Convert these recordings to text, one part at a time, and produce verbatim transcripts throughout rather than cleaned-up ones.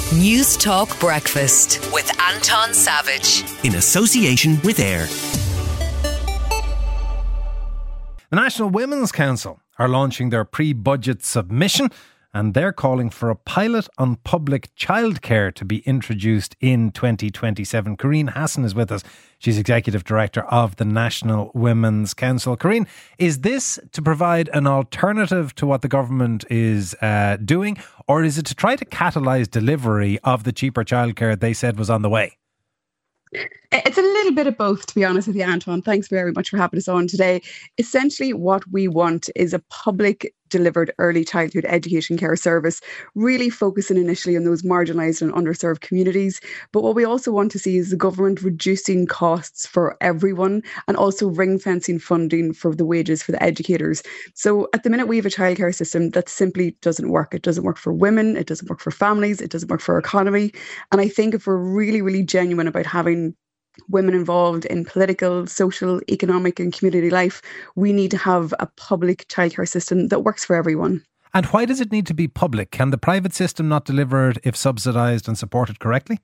News Talk Breakfast with Anton Savage. In association with AIR. The National Women's Council are launching their pre-budget submission, and they're calling for a pilot on public childcare to be introduced in twenty twenty-seven. Karine Hassan is with us. She's Executive Director of the National Women's Council. Karine, is this to provide an alternative to what the government is uh, doing, or is it to try to catalyse delivery of the cheaper childcare they said was on the way? It's a little bit of both, to be honest with you, Anton. Thanks very much for having us on today. Essentially, what we want is a public delivered early childhood education care service, really focusing initially on those marginalised and underserved communities. But what we also want to see is the government reducing costs for everyone and also ring fencing funding for the wages for the educators. So at the minute, we have a childcare system that simply doesn't work. It doesn't work for women. It doesn't work for families. It doesn't work for our economy. And I think if we're really, really genuine about having women involved in political, social, economic and community life, we need to have a public childcare system that works for everyone. And why does it need to be public? Can the private system not deliver it if subsidised and supported correctly?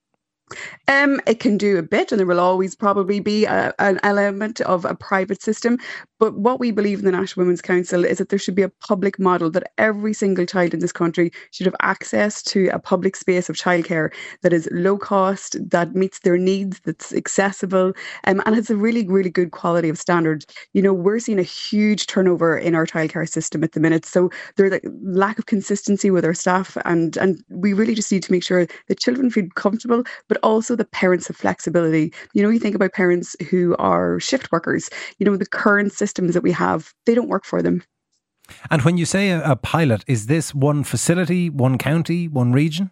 Um, it can do a bit, and there will always probably be a, an element of a private system. But what we believe in the National Women's Council is that there should be a public model, that every single child in this country should have access to a public space of childcare that is low cost, that meets their needs, that's accessible, um, and has a really, really good quality of standard. You know, we're seeing a huge turnover in our childcare system at the minute. So there's a lack of consistency with our staff, and, and we really just need to make sure that children feel comfortable, but also the parents have flexibility. You know, you think about parents who are shift workers, you know, the current systems that we have, they don't work for them. And when you say a, a pilot, is this one facility, one county, one region?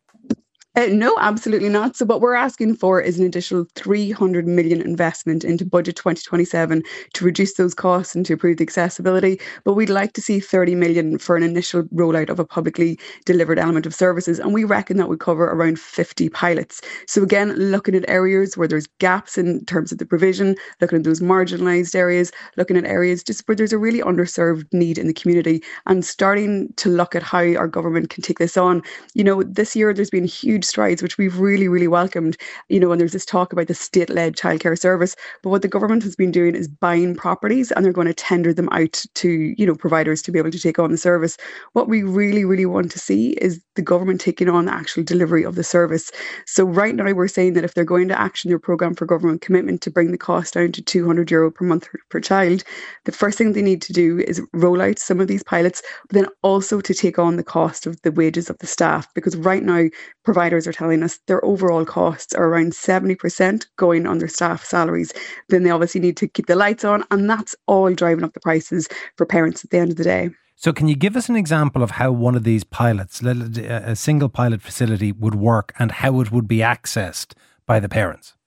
Uh, no, absolutely not. So what we're asking for is an additional three hundred million investment into budget twenty twenty-seven to reduce those costs and to improve the accessibility. But we'd like to see thirty million for an initial rollout of a publicly delivered element of services. And we reckon that would cover around fifty pilots. So again, looking at areas where there's gaps in terms of the provision, looking at those marginalised areas, looking at areas just where there's a really underserved need in the community, and starting to look at how our government can take this on. You know, this year there's been huge strides, which we've really, really welcomed, you know, and there's this talk about the state-led childcare service. But what the government has been doing is buying properties, and they're going to tender them out to, you know, providers to be able to take on the service. What we really, really want to see is the government taking on the actual delivery of the service. So right now we're saying that if they're going to action their programme for government commitment to bring the cost down to two hundred euro per month per child, the first thing they need to do is roll out some of these pilots, but then also to take on the cost of the wages of the staff. Because right now, providers are telling us their overall costs are around seventy percent going on their staff salaries. Then they obviously need to keep the lights on, and that's all driving up the prices for parents at the end of the day. So can you give us an example of how one of these pilots, a single pilot facility, would work and how it would be accessed by the parents?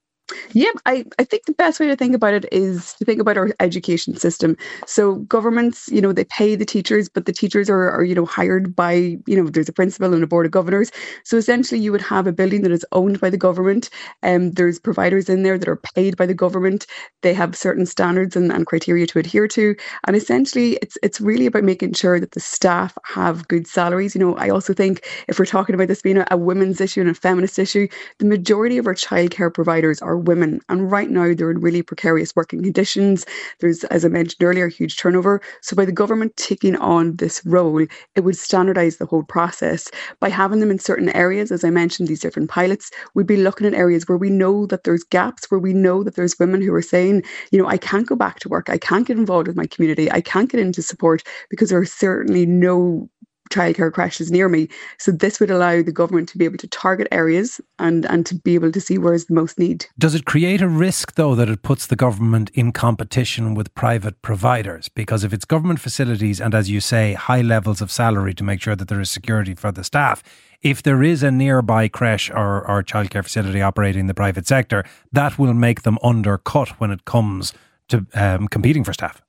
Yeah, I, I think the best way to think about it is to think about our education system. So governments, you know, they pay the teachers, but the teachers are, are, you know, hired by, you know, there's a principal and a board of governors. So essentially you would have a building that is owned by the government, and um, there's providers in there that are paid by the government. They have certain standards and, and criteria to adhere to. And essentially it's it's really about making sure that the staff have good salaries. You know, I also think if we're talking about this being a, a women's issue and a feminist issue, the majority of our childcare providers are women, and right now they're in really precarious working conditions. There's, as I mentioned earlier, huge turnover. So by the government taking on this role, it would standardise the whole process. By having them in certain areas, as I mentioned, these different pilots, we'd be looking at areas where we know that there's gaps, where we know that there's women who are saying, you know, I can't go back to work, I can't get involved with my community, I can't get into support because there are certainly no childcare crashes near me. So this would allow the government to be able to target areas and, and to be able to see where's the most need. Does it create a risk, though, that it puts the government in competition with private providers? Because if it's government facilities and, as you say, high levels of salary to make sure that there is security for the staff, if there is a nearby creche or, or childcare facility operating in the private sector, that will make them undercut when it comes to um, competing for staff.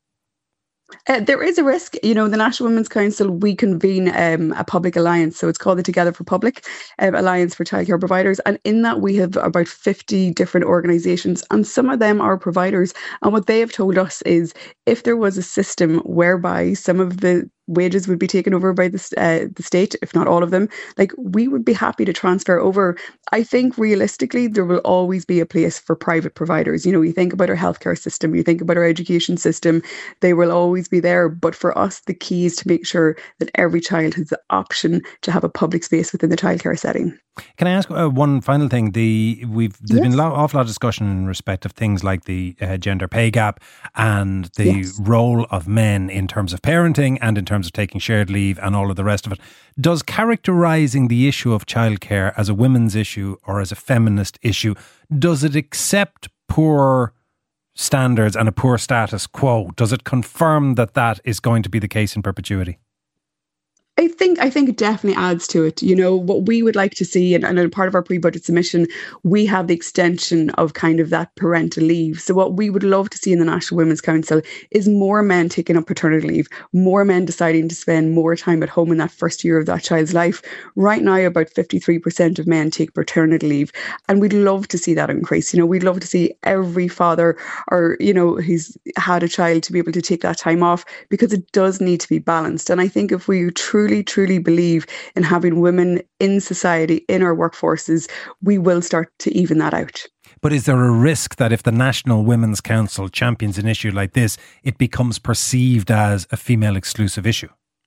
Uh, there is a risk. You know, the National Women's Council, we convene um, a public alliance. So it's called the Together for Public um, Alliance for Childcare Providers. And in that, we have about fifty different organisations, and some of them are providers. And what they have told us is if there was a system whereby some of the wages would be taken over by the, uh, the state, if not all of them, like we would be happy to transfer over. I think realistically, there will always be a place for private providers. You know, you think about our healthcare system, you think about our education system, they will always be there. But for us, the key is to make sure that every child has the option to have a public space within the childcare setting. Can I ask uh, one final thing? The we've there's yes. been an awful lot of discussion in respect of things like the uh, gender pay gap and the yes. role of men in terms of parenting and in terms of taking shared leave and all of the rest of it. Does characterising the issue of childcare as a women's issue or as a feminist issue, does it accept poor standards and a poor status quo? Does it confirm that that is going to be the case in perpetuity? I think I think it definitely adds to it. You know, what we would like to see, and, and as part of our pre-budget submission, we have the extension of kind of that parental leave. So what we would love to see in the National Women's Council is more men taking up paternity leave, more men deciding to spend more time at home in that first year of that child's life. Right now, about fifty-three percent of men take paternity leave, and we'd love to see that increase. You know, we'd love to see every father or, you know, who's had a child to be able to take that time off, because it does need to be balanced. And I think if we truly Truly, truly believe in having women in society, in our workforces, we will start to even that out. But is there a risk that if the National Women's Council champions an issue like this, it becomes perceived as a female exclusive issue?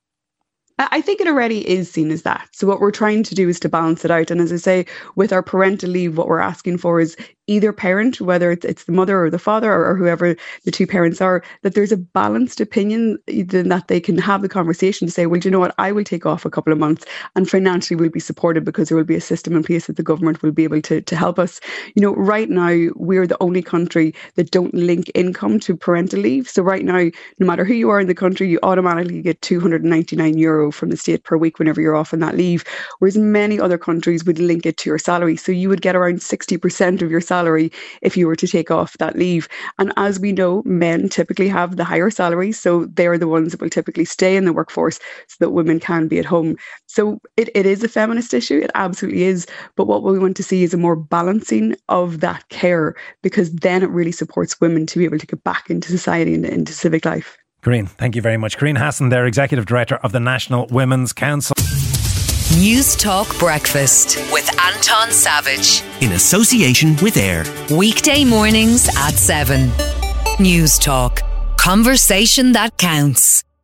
I think it already is seen as that. So what we're trying to do is to balance it out. And as I say, with our parental leave, what we're asking for is either parent, whether it's the mother or the father or, or whoever the two parents are, that there's a balanced opinion, then that they can have the conversation to say, well, do you know what, I will take off a couple of months and financially we'll be supported because there will be a system in place that the government will be able to, to help us. You know, right now, we're the only country that don't link income to parental leave. So right now, no matter who you are in the country, you automatically get two hundred ninety-nine euro from the state per week whenever you're off on that leave, whereas many other countries would link it to your salary. So you would get around sixty percent of your salary if you were to take off that leave. And as we know, men typically have the higher salaries, so they're the ones that will typically stay in the workforce so that women can be at home. So it, it is a feminist issue, it absolutely is, but what we want to see is a more balancing of that care, because then it really supports women to be able to get back into society and into civic life. Karine, thank you very much. Karine Hassan there, Executive Director of the National Women's Council. News Talk Breakfast with Anton Savage. In association with AIR. Weekday mornings at seven. News Talk. Conversation that counts.